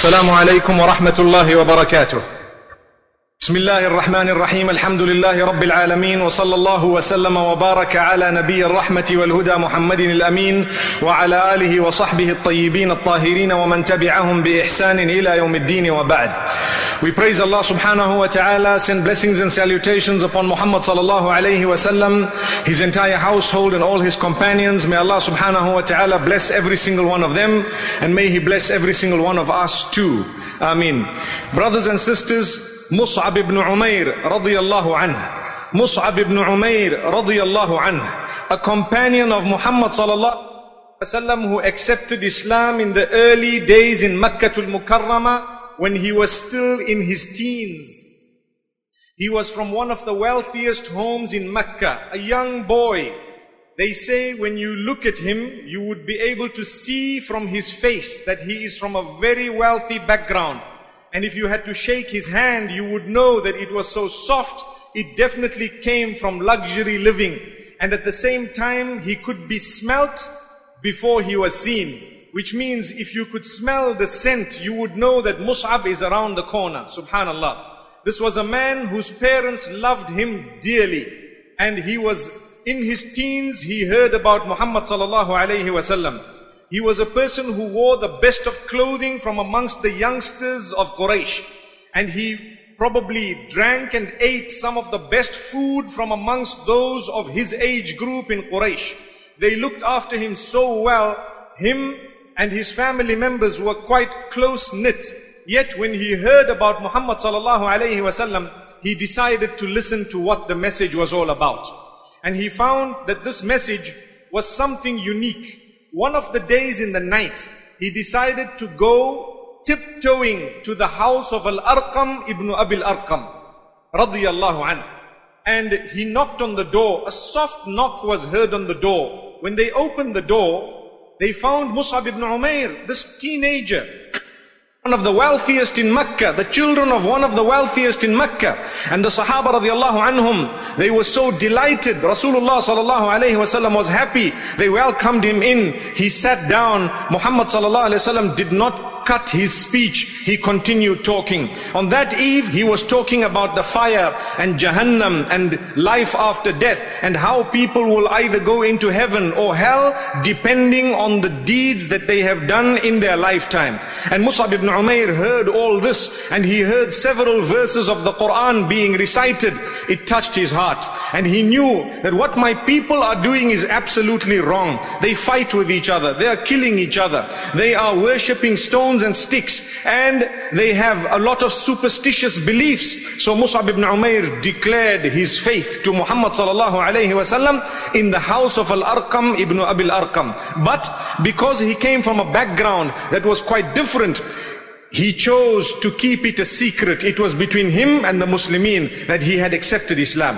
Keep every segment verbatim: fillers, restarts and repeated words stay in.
السلام عليكم ورحمة الله وبركاته. بسم الله الرحمن الرحيم. الحمد لله رب العالمين، وصلى الله وسلم وبارك على نبي الرحمة والهدى محمد الأمين وعلى آله وصحبه الطيبين الطاهرين ومن تبعهم بإحسان إلى يوم الدين وبعد. We praise Allah subhanahu wa ta'ala, send blessings and salutations upon Muhammad sallallahu alayhi wa sallam, his entire household and all his companions. May Allah subhanahu wa ta'ala bless every single one of them, and may He bless every single one of us too. Ameen. Brothers and sisters, Mus'ab ibn Umair radiyallahu anhu, Mus'ab ibn Umair radiyallahu anhu, a companion of Muhammad sallallahu alayhi wa sallam who accepted Islam in the early days in Makkah al-Mukarramah, when he was still in his teens. He was from one of the wealthiest homes in Mecca, a young boy. They say when you look at him, you would be able to see from his face that he is from a very wealthy background. And if you had to shake his hand, you would know that it was so soft, it definitely came from luxury living. And at the same time, he could be smelt before he was seen. Which means if you could smell the scent, you would know that Mus'ab is around the corner. Subhanallah. This was a man whose parents loved him dearly. And he was in his teens, he heard about Muhammad sallallahu alayhi wa sallam. He was a person who wore the best of clothing from amongst the youngsters of Quraysh. And he probably drank and ate some of the best food from amongst those of his age group in Quraysh. They looked after him so well. Him and his family members were quite close-knit. Yet when he heard about Muhammad sallallahu alayhi wa sallam, he decided to listen to what the message was all about. And he found that this message was something unique. One of the days in the night, he decided to go tiptoeing to the house of Al-Arqam ibn Abil Arqam radiyallahu anhu. And he knocked on the door. A soft knock was heard on the door. When they opened the door, they found Mus'ab ibn Umair, this teenager, one of the wealthiest in Mecca, the children of one of the wealthiest in Mecca. And the Sahaba radiallahu anhum, they were so delighted. Rasulullah sallallahu alayhi wa sallam was happy. They welcomed him in. He sat down. Muhammad sallallahu alayhi wa sallam did not cut his speech. He continued talking. On that eve, he was talking about the fire and Jahannam and life after death, and how people will either go into heaven or hell depending on the deeds that they have done in their lifetime. And Mus'ab ibn Umair heard all this, and he heard several verses of the Quran being recited. It touched his heart, and he knew that what my people are doing is absolutely wrong. They fight with each other. They are killing each other. They are worshipping stones and sticks, and they have a lot of superstitious beliefs. So Mus'ab ibn Umair declared his faith to Muhammad sallallahu alayhi wa sallam in the house of Al-Arqam ibn Abil Arqam. But because he came from a background that was quite different, he chose to keep it a secret. It was between him and the Muslimin that he had accepted Islam.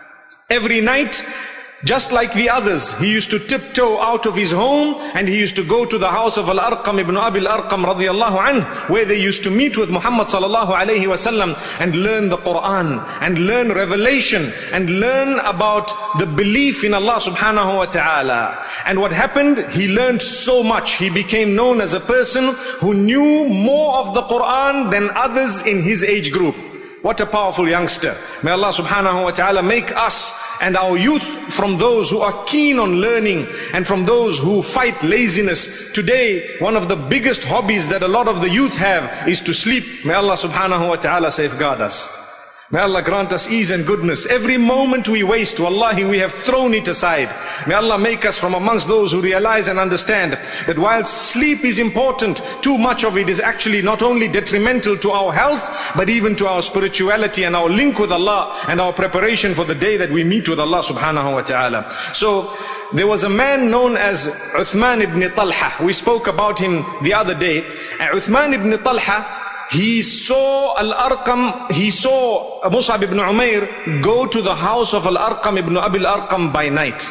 Every night, just like the others, he used to tiptoe out of his home, and he used to go to the house of Al-Arqam ibn Abil Arqam radiyallahu anhu, where they used to meet with Muhammad sallallahu alayhi wa sallam and learn the Quran and learn revelation and learn about the belief in Allah subhanahu wa ta'ala. And what happened? He learned so much. He became known as a person who knew more of the Quran than others in his age group. What a powerful youngster. May Allah subhanahu wa ta'ala make us and our youth from those who are keen on learning and from those who fight laziness. Today, one of the biggest hobbies that a lot of the youth have is to sleep. May Allah subhanahu wa ta'ala safeguard us. May Allah grant us ease and goodness. Every moment we waste, wallahi, we have thrown it aside. May Allah make us from amongst those who realize and understand that while sleep is important, too much of it is actually not only detrimental to our health, but even to our spirituality and our link with Allah and our preparation for the day that we meet with Allah subhanahu wa ta'ala. So there was a man known as Uthman ibn Talha. We spoke about him the other day. And Uthman ibn Talha, he saw Al-Arqam, he saw Mus'ab ibn Umair go to the house of Al-Arqam ibn Abil Arqam by night.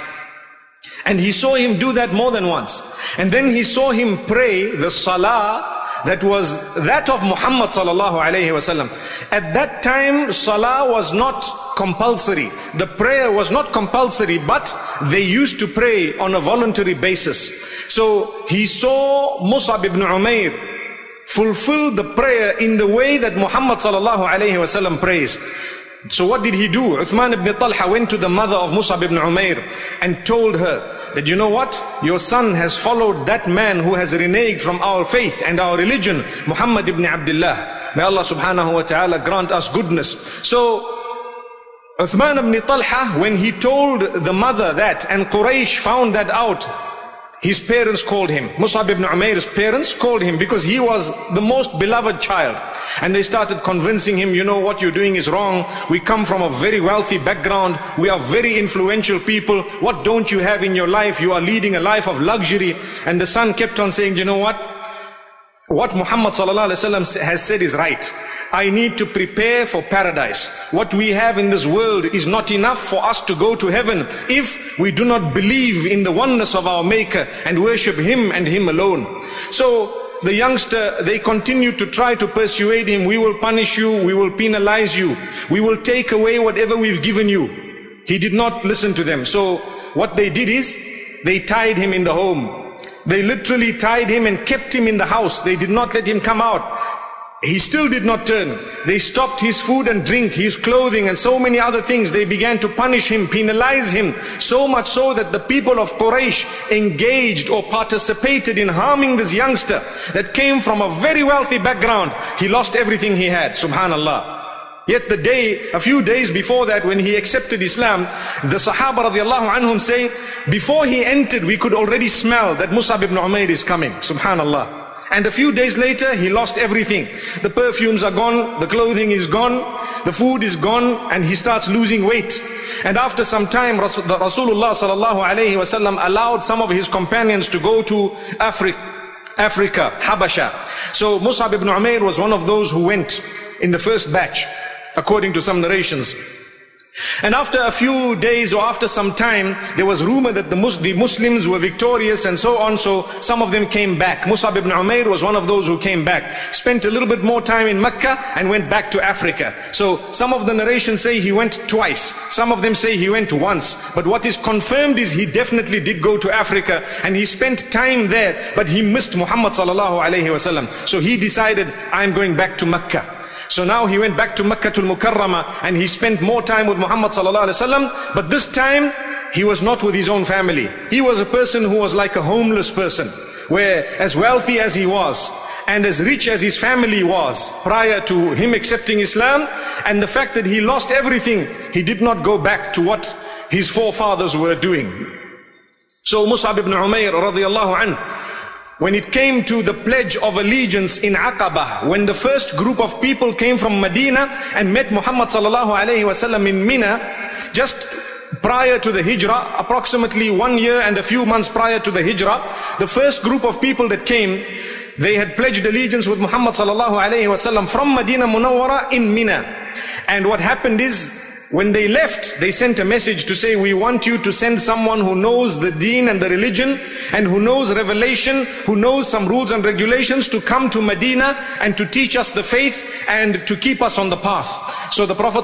And he saw him do that more than once. And then he saw him pray the salah that was that of Muhammad sallallahu alayhi wasallam. At that time, salah was not compulsory. The prayer was not compulsory, but they used to pray on a voluntary basis. So he saw Mus'ab ibn Umair fulfill the prayer in the way that Muhammad sallallahu alayhi wasallam prays. So what did he do? Uthman ibn Talha went to the mother of Mus'ab ibn Umair and told her that, you know what? Your son has followed that man who has reneged from our faith and our religion, Muhammad ibn Abdullah. May Allah subhanahu wa ta'ala grant us goodness. So Uthman ibn Talha, when he told the mother that, and Quraysh found that out, his parents called him. Mus'ab ibn Umair's parents called him because he was the most beloved child. And they started convincing him, you know, what you're doing is wrong. We come from a very wealthy background. We are very influential people. What don't you have in your life? You are leading a life of luxury. And the son kept on saying, you know what? What Muhammad sallallahu alaihi wasallam has said is right. I need to prepare for paradise. What we have in this world is not enough for us to go to heaven if we do not believe in the oneness of our Maker and worship Him and Him alone. So the youngster, they continued to try to persuade him, we will punish you, we will penalize you, we will take away whatever we've given you. He did not listen to them. So what they did is, they tied him in the home. They literally tied him and kept him in the house. They did not let him come out. He still did not turn. They stopped his food and drink, his clothing and so many other things. They began to punish him, penalize him, so much so that the people of Quraysh engaged or participated in harming this youngster that came from a very wealthy background. He lost everything he had, subhanallah. Yet the day, a few days before that, when he accepted Islam, the Sahaba radiallahu anhum say, before he entered, we could already smell that Mus'ab ibn Umair is coming, subhanallah. And a few days later, he lost everything. The perfumes are gone, the clothing is gone, the food is gone, and he starts losing weight. And after some time, Rasulullah sallallahu alayhi wasallam allowed some of his companions to go to Afri Africa, Habasha. So Mus'ab ibn Umair was one of those who went in the first batch, according to some narrations. And after a few days or after some time, there was rumor that the, Mus the Muslims were victorious and so on. So some of them came back. Mus'ab ibn Umair was one of those who came back, spent a little bit more time in Mecca and went back to Africa. So some of the narrations say he went twice. Some of them say he went once. But what is confirmed is he definitely did go to Africa and he spent time there, but he missed Muhammad sallallahu alayhi wasallam. So he decided, I'm going back to Mecca. So now he went back to Makkatul Mukarramah and he spent more time with Muhammad sallallahu alaihi wasallam. But this time he was not with his own family. He was a person who was like a homeless person, where as wealthy as he was and as rich as his family was prior to him accepting Islam, and the fact that he lost everything, he did not go back to what his forefathers were doing. So Mus'ab ibn Umair radiyallahu anhu, when it came to the pledge of allegiance in Aqaba, when the first group of people came from Medina and met Muhammad sallallahu alayhi wasallam in Mina, just prior to the Hijrah, approximately one year and a few months prior to the Hijrah, the first group of people that came, they had pledged allegiance with Muhammad sallallahu alayhi wasallam from Medina Munawwara in Mina. And what happened is, when they left, they sent a message to say, we want you to send someone who knows the deen and the religion and who knows revelation, who knows some rules and regulations, to come to Medina and to teach us the faith and to keep us on the path. So the Prophet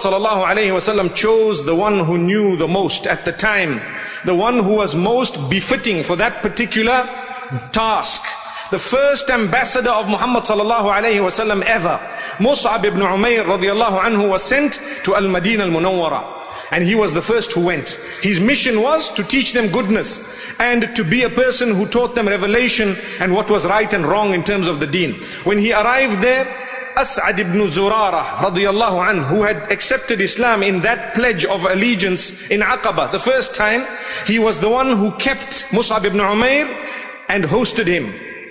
ﷺ chose the one who knew the most at the time, the one who was most befitting for that particular task. The first ambassador of Muhammad sallallahu alayhi wasallam ever, Mus'ab ibn Umair radiyallahu anhu, was sent to Al-Madinah Al-Munawwara. And he was the first who went. His mission was to teach them goodness and to be a person who taught them revelation and what was right and wrong in terms of the deen. When he arrived there, As'ad ibn Zurara radiyallahu anhu, who had accepted Islam in that pledge of allegiance in Aqaba the first time, he was the one who kept Mus'ab ibn Umair and hosted him.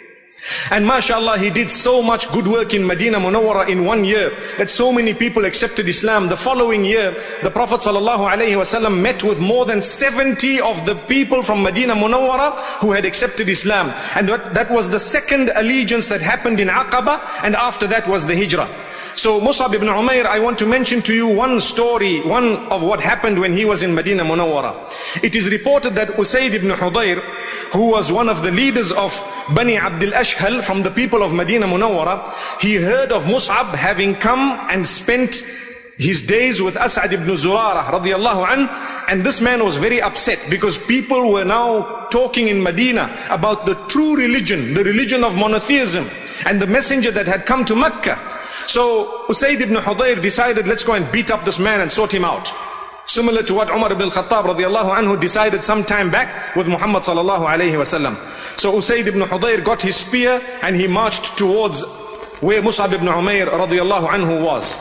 And mashallah, he did so much good work in Medina Munawwara in one year that so many people accepted Islam. The following year, the Prophet sallallahu alaihi wasallam met with more than seventy of the people from Medina Munawwara who had accepted Islam. And that, that was the second allegiance that happened in Aqaba, and after that was the Hijrah. So Mus'ab ibn Umair, I want to mention to you one story, one of what happened when he was in Medina Munawwara. It is reported that Usayd ibn Hudayr, who was one of the leaders of Bani Abdul Ashhal from the people of Medina Munawwara, he heard of Mus'ab having come and spent his days with As'ad ibn Zurara radiyallahu anh, and this man was very upset because people were now talking in Medina about the true religion, the religion of monotheism. and the messenger that had come to Mecca. So Usayd ibn Hudayr decided, let's go and beat up this man and sort him out. Similar to what Umar ibn Khattab radiallahu anhu decided some time back with Muhammad sallallahu alayhi wasallam. So Usayd ibn Hudayr got his spear and he marched towards where Mus'ab ibn Umair radiallahu anhu was.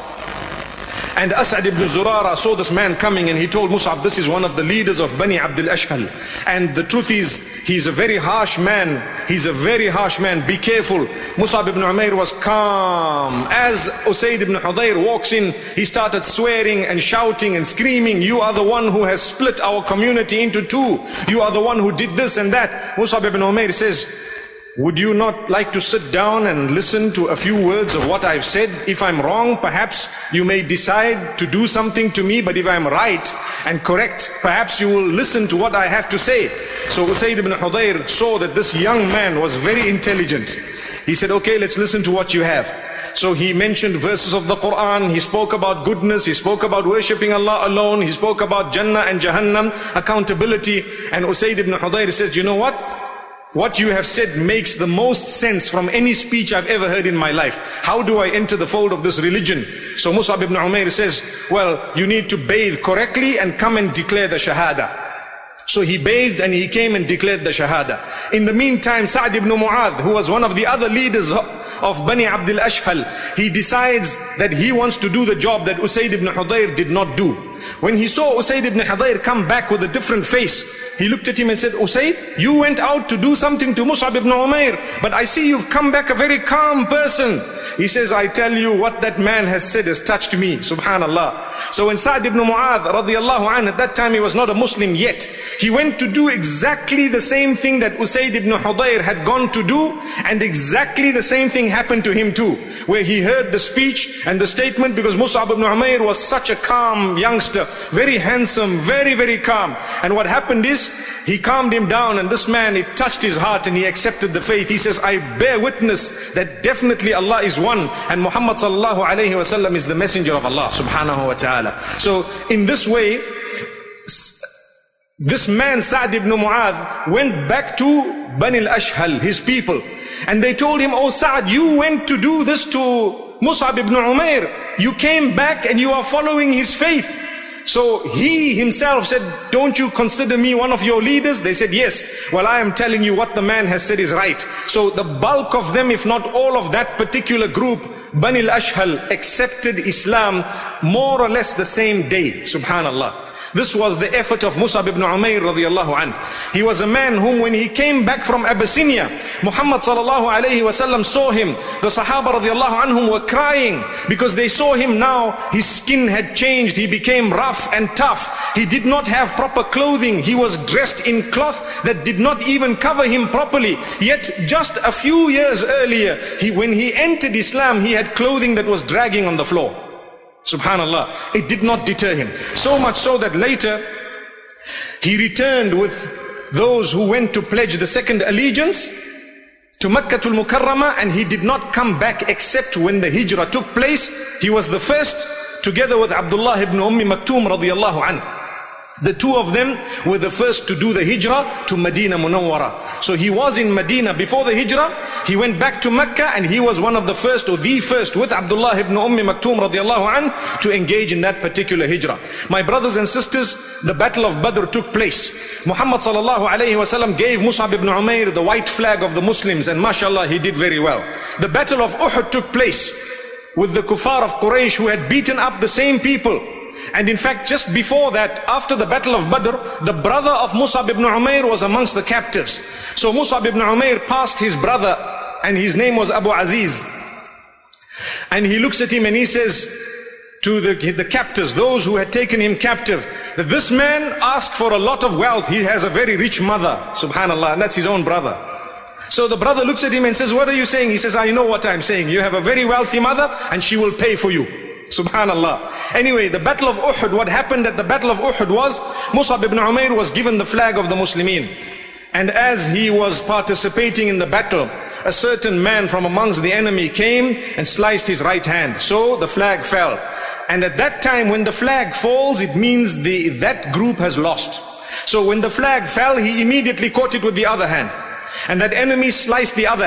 And As'ad ibn Zurara saw this man coming and he told Mus'ab, this is one of the leaders of Bani Abdul Ashhal. And the truth is, he's a very harsh man. He's a very harsh man. Be careful. Mus'ab ibn Umair was calm. As Usayd ibn Hudayr walks in, he started swearing and shouting and screaming, you are the one who has split our community into two. You are the one who did this and that. Mus'ab ibn Umair says, would you not like to sit down and listen to a few words of what I've said? If I'm wrong, perhaps you may decide to do something to me, but if I'm right and correct, perhaps you will listen to what I have to say. So Usayd ibn Hudayr saw that this young man was very intelligent. He said, okay, let's listen to what you have. So he mentioned verses of the Quran, he spoke about goodness, he spoke about worshipping Allah alone, he spoke about Jannah and Jahannam, accountability. And Usayd ibn Hudayr says, you know what? What you have said makes the most sense from any speech I've ever heard in my life. How do I enter the fold of this religion? So Mus'ab ibn Umair says, well, you need to bathe correctly and come and declare the Shahada. So he bathed and he came and declared the Shahada. In the meantime, Sa'd ibn Mu'adh, who was one of the other leaders of Bani Abdul Ashhal, he decides that he wants to do the job that Usayd ibn Hudayr did not do. When he saw Usayd ibn Hudayr come back with a different face, he looked at him and said, Usayd, you went out to do something to Mus'ab ibn Umair, but I see you've come back a very calm person. He says, I tell you, what that man has said has touched me, subhanallah. So when Sa'd ibn Mu'adh radiallahu anhu, at that time he was not a Muslim yet, he went to do exactly the same thing that Usayd ibn Hudayr had gone to do, and exactly the same thing happened to him too, where he heard the speech and the statement, because Mus'ab ibn Umair was such a calm youngster, very handsome, very, very calm. And what happened is, he calmed him down, and this man, it touched his heart and he accepted the faith. He says, I bear witness that definitely Allah is one, and Muhammad sallallahu alayhi wasallam is the messenger of Allah subhanahu wa ta'ala. So in this way, this man Sa'd ibn Mu'adh went back to Bani al-Ashhal, his people, and they told him, oh Sa'd, you went to do this to Mus'ab ibn Umair. You came back and you are following his faith. So he himself said, don't you consider me one of your leaders? They said, yes. Well, I am telling you what the man has said is right. So the bulk of them, if not all of that particular group, Bani al-Ashhal, accepted Islam more or less the same day. Subhanallah. This was the effort of Mus'ab ibn Umair radiallahu anhu. He was a man whom, when he came back from Abyssinia, Muhammad sallallahu alayhi wasallam saw him. The Sahaba radiallahu anhum were crying because they saw him now. His skin had changed. He became rough and tough. He did not have proper clothing. He was dressed in cloth that did not even cover him properly. Yet just a few years earlier, he, when he entered Islam, he had clothing that was dragging on the floor. Subhanallah, it did not deter him. So much so that later he returned with those who went to pledge the second allegiance to Makkatul Mukarramah, and he did not come back except when the hijrah took place. He was the first, together with Abdullah ibn Ummi Maktoum radiallahu anhu. The two of them were the first to do the hijrah to Medina Munawwara. So he was in Medina before the hijrah. He went back to Mecca, and he was one of the first, or the first, with Abdullah ibn Ummi Maktoum radiallahu anhu, to engage in that particular hijrah. My brothers and sisters, the battle of Badr took place. Muhammad sallallahu alayhi wasallam gave Mus'ab ibn Umair the white flag of the Muslims, and mashallah, he did very well. The battle of Uhud took place with the kuffar of Quraysh, who had beaten up the same people. And in fact, just before that, after the battle of Badr, the brother of Mus'ab ibn Umair was amongst the captives. So Mus'ab ibn Umair passed his brother, and his name was Abu Aziz. And he looks at him and he says to the, the captives, those who had taken him captive, that this man asked for a lot of wealth. He has a very rich mother, subhanallah, and that's his own brother. So the brother looks at him and says, what are you saying? He says, I know what I'm saying. You have a very wealthy mother, and she will pay for you. Subhanallah. Anyway, the battle of Uhud, what happened at the battle of Uhud was, Mus'ab ibn Umair was given the flag of the Muslimin. And as he was participating in the battle, a certain man from amongst the enemy came and sliced his right hand. So the flag fell. And at that time, when the flag falls, it means the, that group has lost. So when the flag fell, he immediately caught it with the other hand. And that enemy sliced the other hand.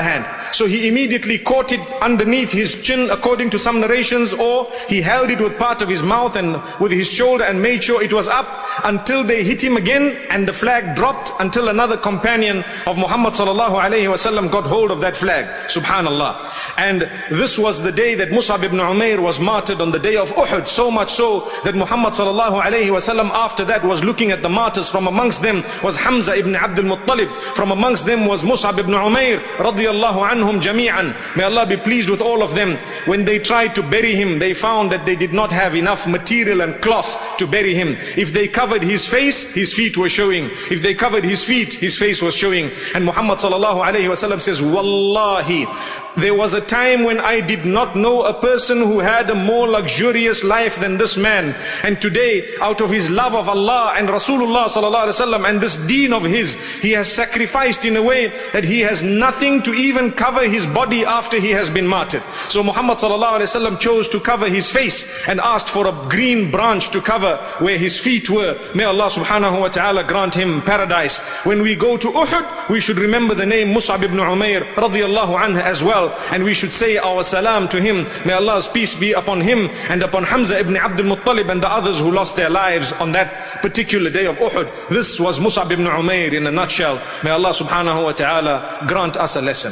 So he immediately caught it underneath his chin, according to some narrations, or he held it with part of his mouth and with his shoulder and made sure it was up until they hit him again, and the flag dropped until another companion of Muhammad sallallahu alaihi wasallam got hold of that flag. Subhanallah. And this was the day that Mus'ab ibn Umair was martyred, on the day of Uhud, so much so that Muhammad sallallahu alaihi wasallam after that was looking at the martyrs. From amongst them was Hamza ibn Abdul Muttalib, from amongst them was Mus'ab ibn Umair radiyallahu anhum jami'an. May Allah be pleased with all of them. When they tried to bury him, they found that they did not have enough material and cloth to bury him. If they covered his face, his feet were showing. If they covered his feet, his face was showing. And Muhammad sallallahu alaihi wasallam says, Wallahi, there was a time when I did not know a person who had a more luxurious life than this man. And today, out of his love of Allah and Rasulullah sallallahu alaihi wasallam and this deen of his, he has sacrificed in a way that he has nothing to even cover his body after he has been martyred. So Muhammad sallallahu alaihi wasallam chose to cover his face and asked for a green branch to cover where his feet were. May Allah subhanahu wa ta'ala grant him paradise. When we go to Uhud, we should remember the name Mus'ab ibn Umair radiyallahu anhu as well, and we should say our salam to him. May Allah's peace be upon him and upon Hamza ibn Abdul Muttalib and the others who lost their lives on that particular day of Uhud. This was Mus'ab ibn Umair in a nutshell. May Allah subhanahu wa ta'ala grant us a lesson.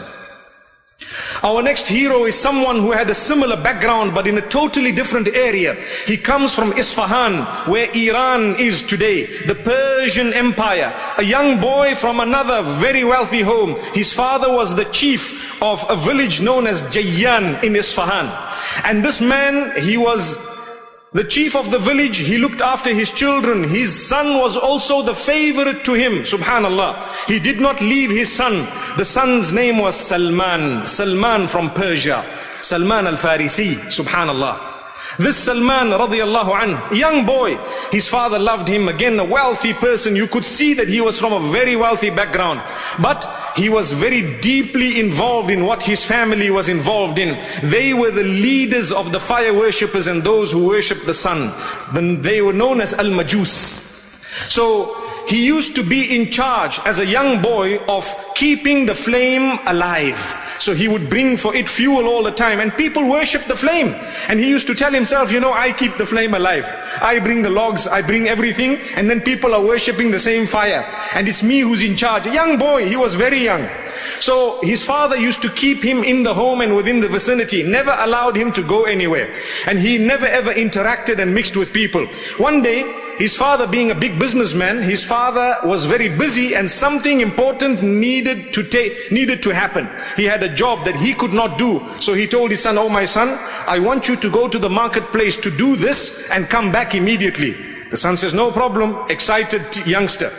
Our next hero is someone who had a similar background but in a totally different area. He comes from Isfahan, where Iran is today, the Persian Empire. A young boy from another very wealthy home. His father was the chief of a village known as Jayyan in Isfahan. And this man, he was the chief of the village. He looked after his children. His son was also the favorite to him. Subhanallah. He did not leave his son. The son's name was Salman. Salman from Persia. Salman al-Farisi. Subhanallah. This Salman radiallahu anhu, young boy, his father loved him. Again, a wealthy person. You could see that he was from a very wealthy background. But he was very deeply involved in what his family was involved in. They were the leaders of the fire worshippers and those who worshipped the sun. Then they were known as Al-Majus. So he used to be in charge as a young boy of keeping the flame alive. So he would bring for it fuel all the time, and people worshipped the flame. And he used to tell himself, you know, I keep the flame alive. I bring the logs, I bring everything, and then people are worshipping the same fire. And it's me who's in charge. A young boy, he was very young. So his father used to keep him in the home and within the vicinity, never allowed him to go anywhere. And he never ever interacted and mixed with people. One day, his father being a big businessman, his father was very busy and something important needed to take, needed to happen. He had a job that he could not do. So he told his son, oh my son, I want you to go to the marketplace to do this and come back immediately. The son says, no problem, excited youngster.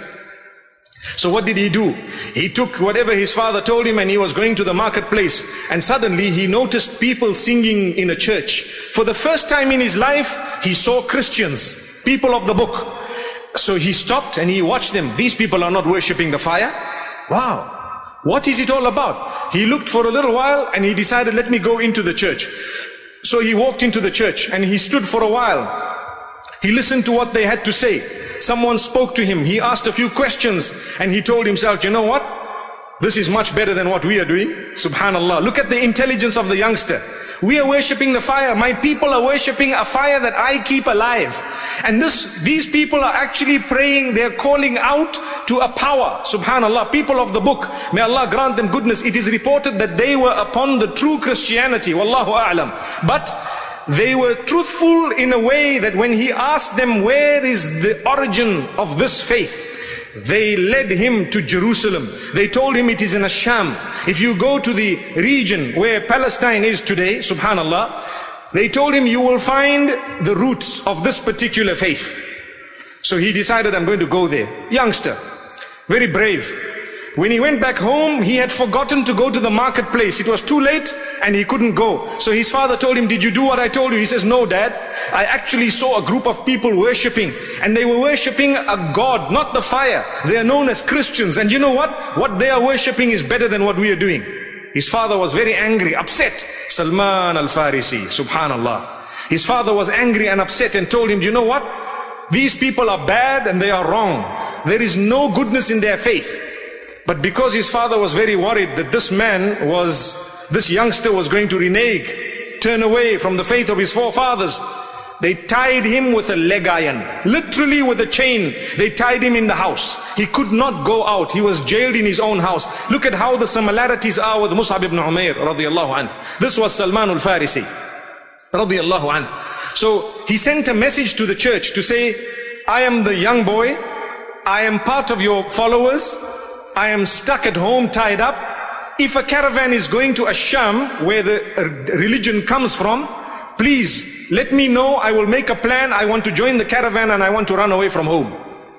So what did he do? He took whatever his father told him and he was going to the marketplace. And suddenly he noticed people singing in a church. For the first time in his life, he saw Christians, people of the book. So he stopped and he watched them. These people are not worshipping the fire. Wow. What is it all about? He looked for a little while and he decided, let me go into the church. So he walked into the church and he stood for a while. He listened to what they had to say. Someone spoke to him. He asked a few questions and he told himself, you know what? This is much better than what we are doing. Subhanallah. Look at the intelligence of the youngster. We are worshipping the fire. My people are worshipping a fire that I keep alive. And this, these people are actually praying. They're calling out to a power. Subhanallah. People of the book. May Allah grant them goodness. It is reported that they were upon the true Christianity. Wallahu a'lam. But they were truthful in a way that when he asked them, where is the origin of this faith? They led him to Jerusalem. They told him it is in Asham. If you go to the region where Palestine is today, subhanallah, they told him you will find the roots of this particular faith. So he decided, I'm going to go there. Youngster, very brave. When he went back home, he had forgotten to go to the marketplace. It was too late and he couldn't go. So his father told him, did you do what I told you? He says, no, Dad. I actually saw a group of people worshipping, and they were worshipping a god, not the fire. They are known as Christians. And you know what? What they are worshipping is better than what we are doing. His father was very angry, upset. Salman al-Farisi, subhanallah. His father was angry and upset and told him, you know what? These people are bad and they are wrong. There is no goodness in their faith. But because his father was very worried that this man was this youngster was going to renege, turn away from the faith of his forefathers. They tied him with a leg iron, literally with a chain. They tied him in the house. He could not go out. He was jailed in his own house. Look at how the similarities are with Mus'ab ibn Umair radiyallahu anhu. This was Salman al-Farisi radiyallahu anhu. So he sent a message to the church to say, I am the young boy. I am part of your followers. I am stuck at home, tied up. If a caravan is going to Asham, where the religion comes from, please let me know. I will make a plan. I want to join the caravan and I want to run away from home.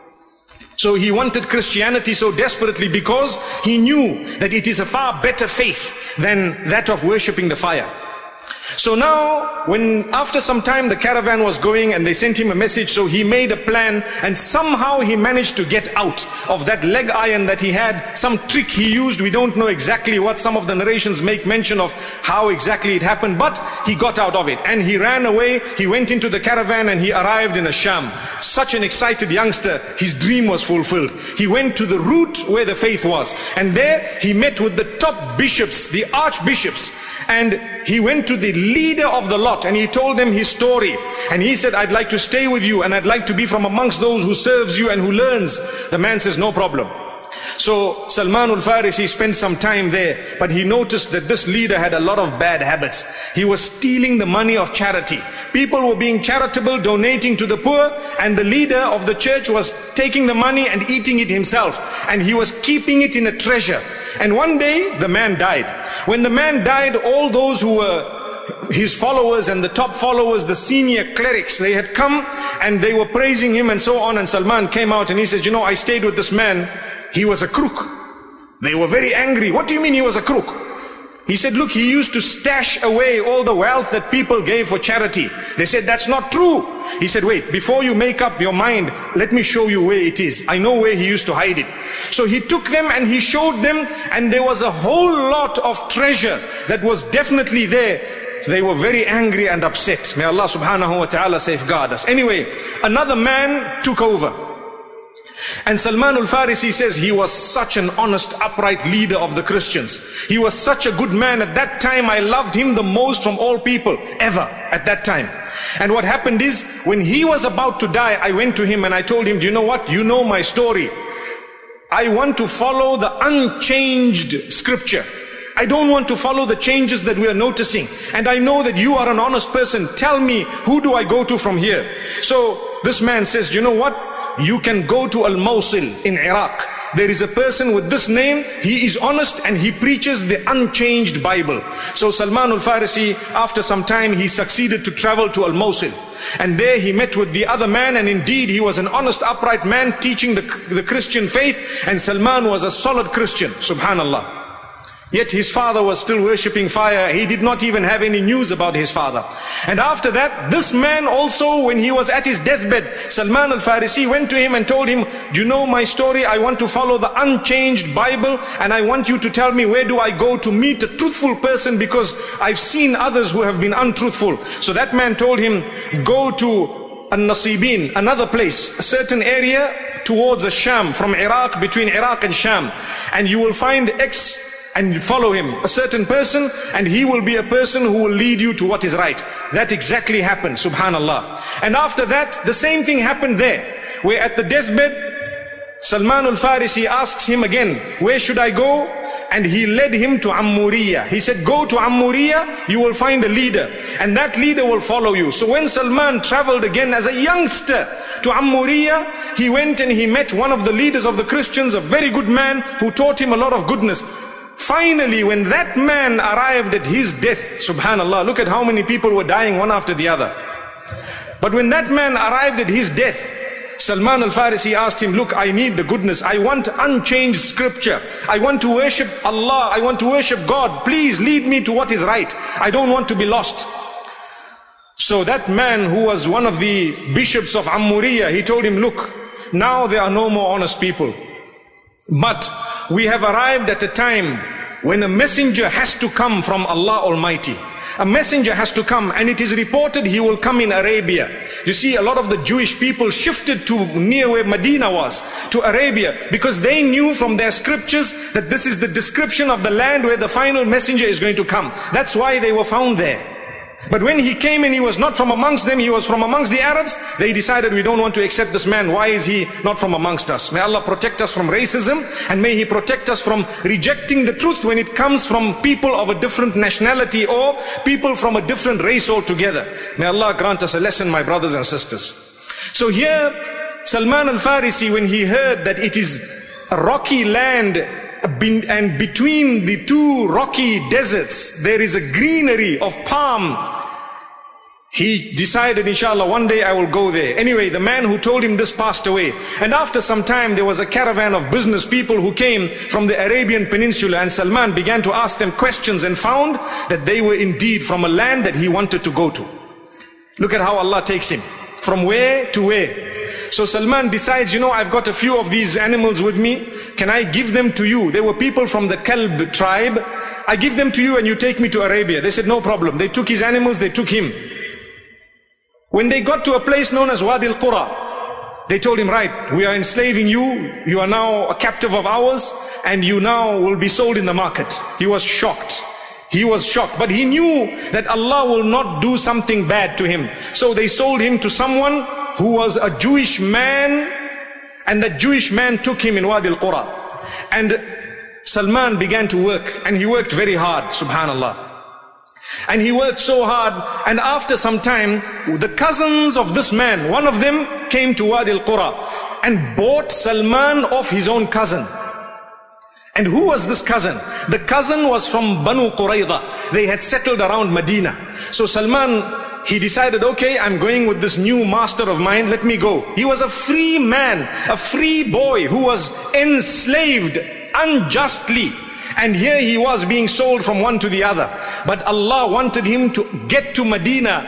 So he wanted Christianity so desperately because he knew that it is a far better faith than that of worshipping the fire. So now, when after some time the caravan was going and they sent him a message, so he made a plan and somehow he managed to get out of that leg iron that he had. Some trick he used, we don't know exactly what. Some of the narrations make mention of how exactly it happened, but he got out of it and he ran away. He went into the caravan and he arrived in Asham. Such an excited youngster, his dream was fulfilled. He went to the root where the faith was, and there he met with the top bishops, the archbishops. And he went to the leader of the lot and he told them his story. And he said, I'd like to stay with you and I'd like to be from amongst those who serves you and who learns. The man says, no problem. So Salman al-Farisi spent some time there, but he noticed that this leader had a lot of bad habits. He was stealing the money of charity. People were being charitable, donating to the poor, and the leader of the church was taking the money and eating it himself. And he was keeping it in a treasure. And one day the man died. When the man died, all those who were his followers and the top followers, the senior clerics, they had come and they were praising him and so on. And Salman came out and he said, you know, I stayed with this man. He was a crook. They were very angry. What do you mean he was a crook? He said, look, he used to stash away all the wealth that people gave for charity. They said, that's not true. He said, wait, before you make up your mind, let me show you where it is. I know where he used to hide it. So he took them and he showed them, and there was a whole lot of treasure that was definitely there. They were very angry and upset. May Allah subhanahu wa ta'ala safeguard us. Anyway, another man took over. And Salman al-Farisi says he was such an honest, upright leader of the Christians. He was such a good man. At that time, I loved him the most from all people ever at that time. And what happened is, when he was about to die, I went to him and I told him, do you know what? You know my story. I want to follow the unchanged scripture. I don't want to follow the changes that we are noticing. And I know that you are an honest person. Tell me, who do I go to from here? So this man says, you know what? You can go to Al-Mosul in Iraq. There is a person with this name. He is honest and he preaches the unchanged Bible. So Salman al-Farisi, after some time, he succeeded to travel to Al-Mosul. And there he met with the other man, and indeed he was an honest, upright man teaching the, the Christian faith. And Salman was a solid Christian, subhanallah. Yet his father was still worshipping fire. He did not even have any news about his father. And after that, this man also, when he was at his deathbed, Salman al-Farisi went to him and told him, do you know my story? I want to follow the unchanged Bible, and I want you to tell me, where do I go to meet a truthful person, because I've seen others who have been untruthful. So that man told him, go to An-Nasibin, another place, a certain area towards the Sham, from Iraq, between Iraq and Sham. And you will find X, and follow him, a certain person, and he will be a person who will lead you to what is right. That exactly happened, subhanallah. And after that, the same thing happened there, where at the deathbed, Salman al-Farisi asks him again, where should I go? And he led him to Ammuriya. He said, go to Ammuriya, you will find a leader, and that leader will follow you. So when Salman traveled again as a youngster to Ammuriya, he went and he met one of the leaders of the Christians, a very good man who taught him a lot of goodness. Finally, when that man arrived at his death, subhanallah, look at how many people were dying one after the other. But when that man arrived at his death, Salman al-Farisi asked him, look, I need the goodness. I want unchanged scripture. I want to worship Allah. I want to worship God. Please lead me to what is right. I don't want to be lost. So that man, who was one of the bishops of Ammuriya, he told him, look, now there are no more honest people. But we have arrived at a time when a messenger has to come from Allah Almighty. A messenger has to come, and it is reported he will come in Arabia. You see, a lot of the Jewish people shifted to near where Medina was, to Arabia, because they knew from their scriptures that this is the description of the land where the final messenger is going to come. That's why they were found there. But when he came and he was not from amongst them, he was from amongst the Arabs, they decided, we don't want to accept this man. Why is he not from amongst us? May Allah protect us from racism, and may He protect us from rejecting the truth when it comes from people of a different nationality or people from a different race altogether. May Allah grant us a lesson, my brothers and sisters. So here, Salman al-Farisi, when he heard that it is a rocky land, and between the two rocky deserts there is a greenery of palm, he decided, inshallah, one day I will go there. Anyway, the man who told him this passed away, and after some time there was a caravan of business people who came from the Arabian Peninsula, and Salman began to ask them questions and found that they were indeed from a land that he wanted to go to. Look at how Allah takes him from where to where. So Salman decides, you know, I've got a few of these animals with me. Can I give them to you? They were people from the Kalb tribe. I give them to you and you take me to Arabia. They said, no problem. They took his animals, they took him. When they got to a place known as Wadi al-Qura, they told him, right, we are enslaving you. You are now a captive of ours, and you now will be sold in the market. He was shocked. He was shocked, but he knew that Allah will not do something bad to him. So they sold him to someone who was a Jewish man, and that Jewish man took him in Wadi al-Qura. And Salman began to work, and he worked very hard, subhanallah. And he worked so hard, and after some time, the cousins of this man, one of them came to Wadi al-Qura and bought Salman off his own cousin. And who was this cousin? The cousin was from Banu Qurayza. They had settled around Medina. So Salman, he decided, okay, I'm going with this new master of mine, let me go. He was a free man, a free boy who was enslaved unjustly. And here he was being sold from one to the other. But Allah wanted him to get to Medina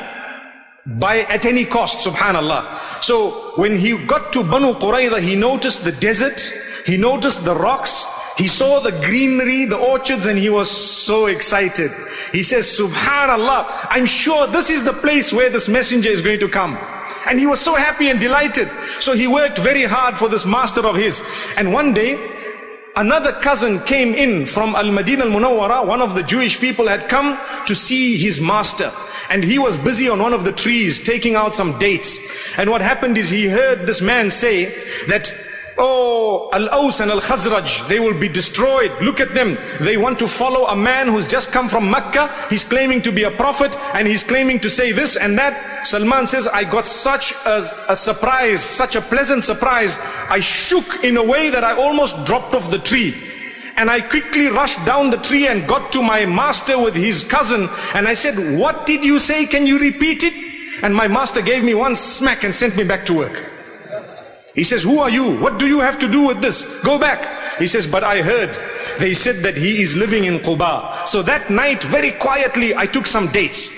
by at any cost, subhanallah. So when he got to Banu Qurayza, he noticed the desert, he noticed the rocks, he saw the greenery, the orchards, and he was so excited. He says, subhanallah, I'm sure this is the place where this messenger is going to come. And he was so happy and delighted. So he worked very hard for this master of his. And one day, another cousin came in from Al-Madinah Al-Munawwara. One of the Jewish people had come to see his master. And he was busy on one of the trees taking out some dates. And what happened is he heard this man say that, oh, Al-Aws and Al-Khazraj, they will be destroyed. Look at them. They want to follow a man who's just come from Mecca. He's claiming to be a prophet and he's claiming to say this and that. Salman says, I got such a, a surprise, such a pleasant surprise. I shook in a way that I almost dropped off the tree. And I quickly rushed down the tree and got to my master with his cousin. And I said, what did you say? Can you repeat it? And my master gave me one smack and sent me back to work. He says, who are you? What do you have to do with this? Go back. He says, but I heard. They said that he is living in Quba. So that night, very quietly, I took some dates.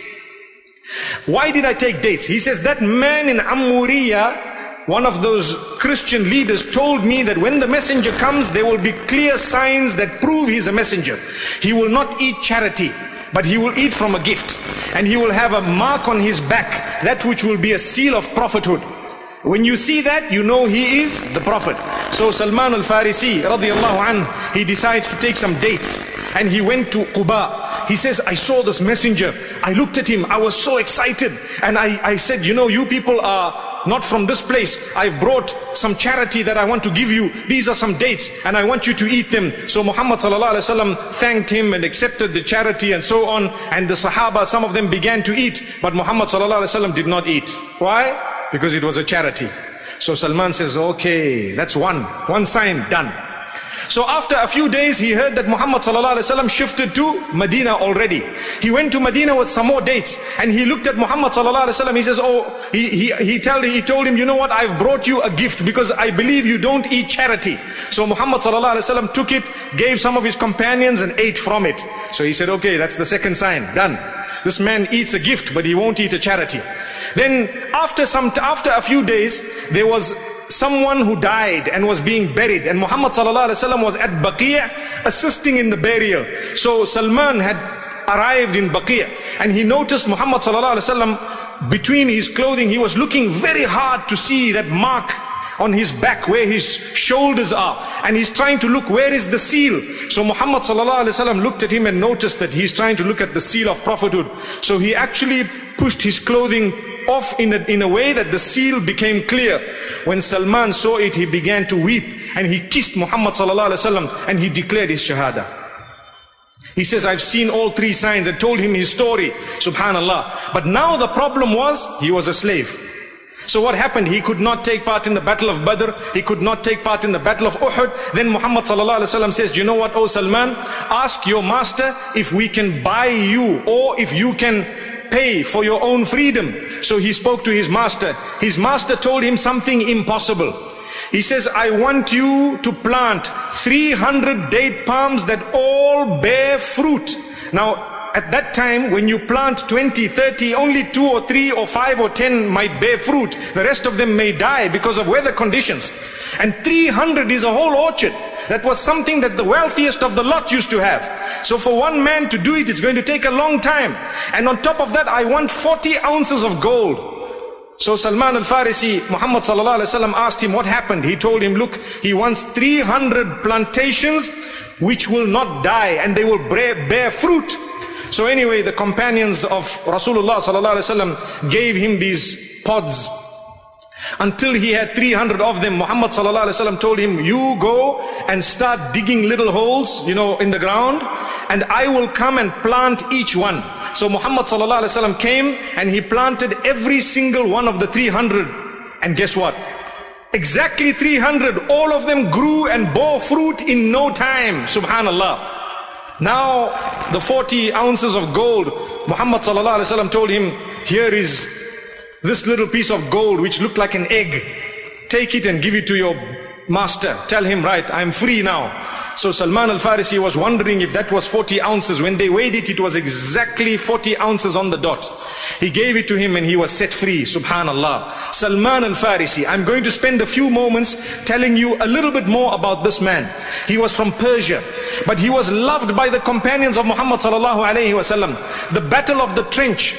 Why did I take dates? He says, that man in Amuriya, one of those Christian leaders, told me that when the messenger comes, there will be clear signs that prove he's a messenger. He will not eat charity, but he will eat from a gift. And he will have a mark on his back, that which will be a seal of prophethood. When you see that, you know he is the Prophet. So Salman al-Farisi, radiallahu anhu, he decides to take some dates. And he went to Quba. He says, I saw this messenger. I looked at him. I was so excited. And I, I said, you know, you people are not from this place. I've brought some charity that I want to give you. These are some dates and I want you to eat them. So Muhammad sallallahu alaihi wasallam thanked him and accepted the charity and so on. And the Sahaba, some of them began to eat. But Muhammad sallallahu alaihi wasallam did not eat. Why? Because it was a charity. So Salman says, okay, that's one. One sign, done. So after a few days, he heard that Muhammad sallallahu alaihi wasallam shifted to Medina already. He went to Medina with some more dates. And he looked at Muhammad sallallahu alaihi wasallam. He says, oh, he, he, he, told, he told him, you know what, I've brought you a gift because I believe you don't eat charity. So Muhammad sallallahu alaihi wasallam took it, gave some of his companions and ate from it. So he said, okay, that's the second sign, done. This man eats a gift, but he won't eat a charity. Then after some, after a few days, there was someone who died and was being buried, and Muhammad sallallahu alaihi wasallam was at Baqi' assisting in the burial. So Salman had arrived in Baqi', and he noticed Muhammad sallallahu alaihi wasallam between his clothing. He was looking very hard to see that mark on his back where his shoulders are, and he's trying to look, where is the seal? So Muhammad sallallahu alaihi wasallam looked at him and noticed that he's trying to look at the seal of prophethood. So he actually pushed his clothing off in a, in a way that the seal became clear. When Salman saw it, he began to weep, and he kissed Muhammad sallallahu alaihi wasallam, and he declared his shahada. He says, I've seen all three signs, and told him his story, subhanallah. But now the problem was, he was a slave. So what happened? He could not take part in the battle of Badr. He could not take part in the battle of Uhud. Then Muhammad sallallahu alaihi wasallam says, you know what, oh Salman, ask your master if we can buy you, or if you can pay for your own freedom. So he spoke to his master. His master told him something impossible. He says, I want you to plant three hundred date palms that all bear fruit. Now, at that time, when you plant twenty, thirty, only two or three or five or ten might bear fruit. The rest of them may die because of weather conditions. And three hundred is a whole orchard. That was something that the wealthiest of the lot used to have. So for one man to do it, it's going to take a long time. And on top of that, I want forty ounces of gold. So Salman al-Farisi, Muhammad sallallahu alaihi wasallam asked him what happened. He told him, look, he wants three hundred plantations which will not die, and they will bear, bear fruit. So anyway, the companions of Rasulullah sallallahu alaihi wasallam gave him these pods until he had three hundred of them. Muhammad sallallahu alaihi wasallam told him, you go and start digging little holes, you know, in the ground, and I will come and plant each one. So Muhammad sallallahu alaihi wasallam came and he planted every single one of the three hundred. And guess what? Exactly three hundred. All of them grew and bore fruit in no time. Subhanallah. Now the forty ounces of gold, Muhammad sallallahu alaihi wasallam told him, here is this little piece of gold which looked like an egg. Take it and give it to your master. Tell him, right, I'm free now. So Salman al-Farisi was wondering if that was forty ounces. When they weighed it, it was exactly forty ounces on the dot. He gave it to him and he was set free. Subhanallah. Salman al-Farisi. I'm going to spend a few moments telling you a little bit more about this man. He was from Persia, but he was loved by the companions of Muhammad sallallahu alaihi wasallam. The battle of the trench.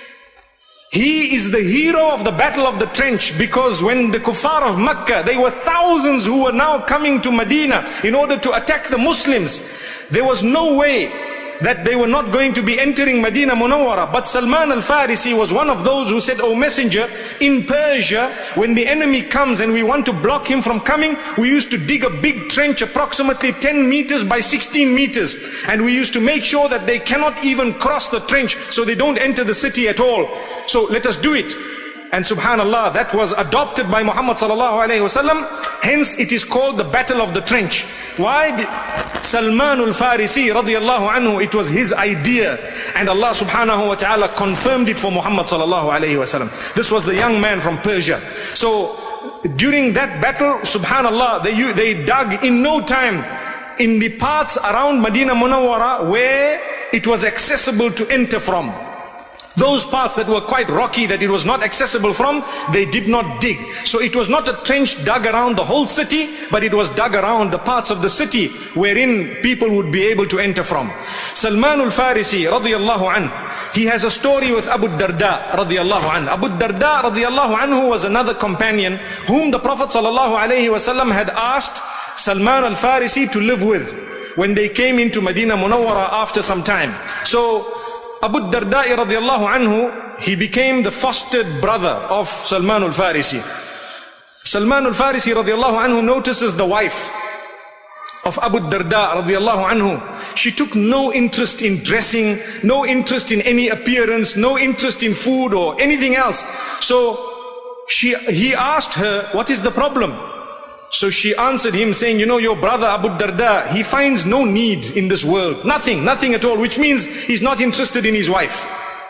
He is the hero of the battle of the trench, because when the kuffar of Mecca, they were thousands who were now coming to Medina in order to attack the Muslims. There was no way that they were not going to be entering Medina Munawwara. But Salman al-Farisi was one of those who said, oh messenger, in Persia, when the enemy comes and we want to block him from coming, we used to dig a big trench approximately ten meters by sixteen meters. And we used to make sure that they cannot even cross the trench, so they don't enter the city at all. So let us do it. And subhanallah, that was adopted by Muhammad sallallahu alaihi wasallam. Hence it is called the Battle of the Trench. Why? Salman al-Farisi radiyallahu anhu, it was his idea, and Allah subhanahu wa ta'ala confirmed it for Muhammad sallallahu alaihi wasallam. This was the young man from Persia. So during that battle, subhanallah, they, they dug in no time in the parts around Medina Munawwara where it was accessible to enter from. Those parts that were quite rocky, that it was not accessible from, they did not dig. So it was not a trench dug around the whole city, but it was dug around the parts of the city wherein people would be able to enter from. Salman al-Farisi radiyallahu anhu, he has a story with Abu Darda radiyallahu anhu. Abu Darda radiyallahu anhu was another companion whom the Prophet sallallahu alaihi wasallam had asked Salman al-Farisi to live with when they came into Medina Munawwara after some time. So Abu Darda radiyallahu anhu, he became the fostered brother of Salman al-Farisi. Salman al-Farisi radiyallahu anhu notices the wife of Abu Darda radiyallahu anhu. She took no interest in dressing, no interest in any appearance, no interest in food or anything else. So she, he asked her, what is the problem? So she answered him saying, you know, your brother Abu Darda, he finds no need in this world. Nothing, nothing at all, which means he's not interested in his wife.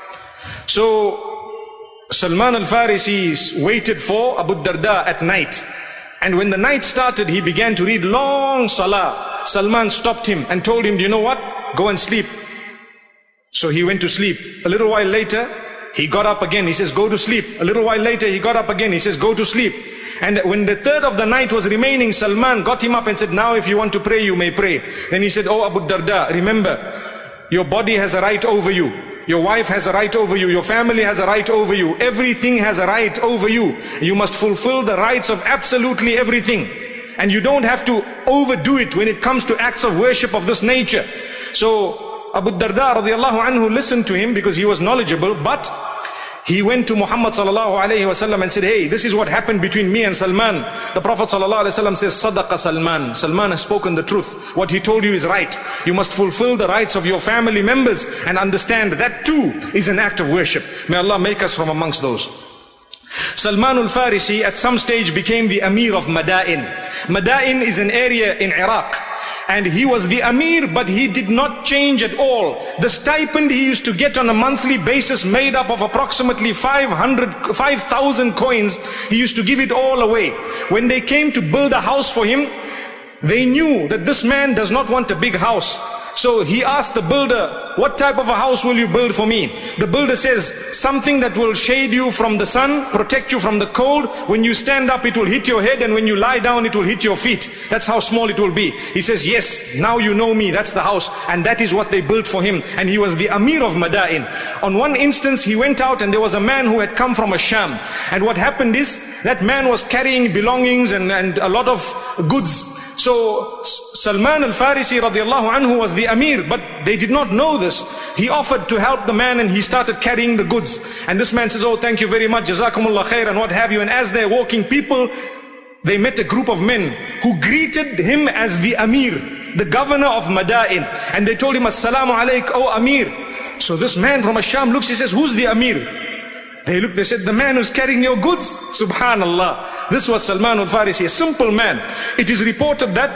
So Salman al-Farisi waited for Abu Darda at night. And when the night started, he began to read long salah. Salman stopped him and told him, do you know what? Go and sleep. So he went to sleep. A little while later, he got up again. He says, go to sleep. A little while later, he got up again. He says, go to sleep. And when the third of the night was remaining, Salman got him up and said, now if you want to pray, you may pray. Then he said, oh Abu Darda, remember, Your body has a right over you. Your wife has a right over you. Your family has a right over you. Everything has a right over you. You must fulfill the rights of absolutely everything. And you don't have to overdo it when it comes to acts of worship of this nature. So Abu Darda radiallahu anhu listened to him because he was knowledgeable, but he went to Muhammad sallallahu alayhi wasallam and said, hey, this is what happened between me and Salman. The Prophet sallallahu alayhi wasallam says, Sadaqa Salman. Salman has spoken the truth. What he told you is right. You must fulfill the rights of your family members and understand that too is an act of worship. May Allah make us from amongst those. Salman al-Farisi at some stage became the Amir of Madain. Madain is an area in Iraq. And he was the Amir, but he did not change at all. The stipend he used to get on a monthly basis, made up of approximately five hundred, five thousand coins, he used to give it all away. When they came to build a house for him, they knew that this man does not want a big house. So he asked the builder, what type of a house will you build for me? The builder says, something that will shade you from the sun, protect you from the cold. When you stand up, it will hit your head, and when you lie down, it will hit your feet. That's how small it will be. He says, yes, now you know me, that's the house. And that is what they built for him. And he was the Amir of Madain. On one instance, he went out and there was a man who had come from a Sham. And what happened is, that man was carrying belongings and, and a lot of goods. So Salman al-Farisi radiallahu anhu was the Amir, but they did not know this. He offered to help the man and he started carrying the goods. And this man says, oh, thank you very much, Jazakumullah khair, and what have you. And as they're walking, people, they met a group of men who greeted him as the Amir, the governor of Madain. And they told him, Assalamu alayk, oh Amir. So this man from Asham looks, he says, who's the Amir? They looked, they said, the man who's carrying your goods. Subhanallah. This was Salman al-Farisi, a simple man. It is reported that,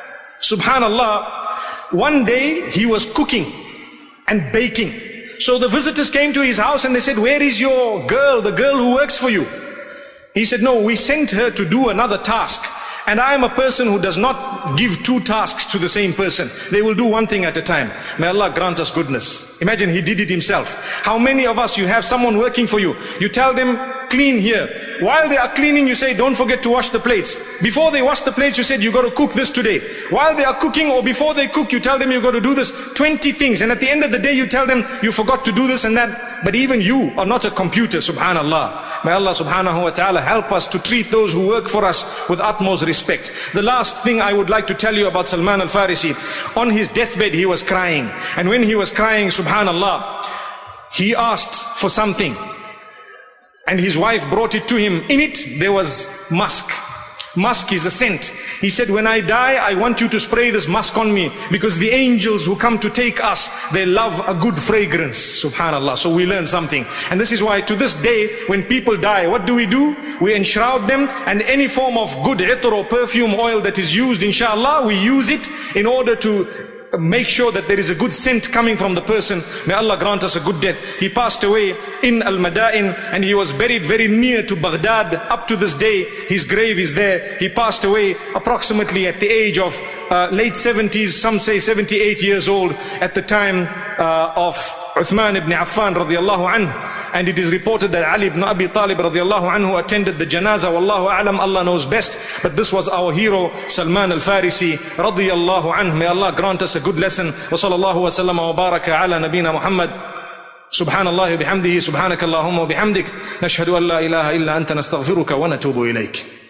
subhanallah, one day he was cooking and baking. So the visitors came to his house and they said, where is your girl, the girl who works for you? He said, no, we sent her to do another task. And I am a person who does not give two tasks to the same person. They will do one thing at a time. May Allah grant us goodness. Imagine he did it himself. How many of us, you have someone working for you. You tell them, clean here. While they are cleaning, you say, don't forget to wash the plates. Before they wash the plates, you said, you got to cook this today. While they are cooking or before they cook, you tell them you got to do this. twenty things. And at the end of the day, you tell them you forgot to do this and that. But even you are not a computer, subhanallah. May Allah subhanahu wa ta'ala help us to treat those who work for us with utmost respect. The last thing I would like to tell you about Salman al-Farisi. On his deathbed, he was crying. And when he was crying, subhanallah, he asked for something. And his wife brought it to him. In it, there was musk. Musk is a scent. He said, when I die, I want you to spray this musk on me, because the angels who come to take us, they love a good fragrance. Subhanallah. So we learn something. And this is why to this day, when people die, what do we do? We enshroud them, and any form of good itar or perfume oil that is used, inshallah, we use it in order to make sure that there is a good scent coming from the person. May Allah grant us a good death. He passed away in Al-Madain, and he was buried very near to Baghdad. Up to this day, his grave is there. He passed away approximately at the age of uh, late seventies, some say seventy-eight years old, at the time uh, of Uthman ibn Affan radiallahu anhu. And it is reported that Ali ibn Abi Talib radiallahu anhu attended the janazah. Wallahu a'lam, Allah knows best. But this was our hero, Salman al-Farisi radiallahu anhu. May Allah grant us a good lesson. Wa sallallahu wa sallam wa baraka ala nabina Muhammad. Subhanallah wa bihamdihi, subhanakallahumma wa bihamdik. Nashhadu an la ilaha illa anta nastaghfiruka wa natubu ilayk.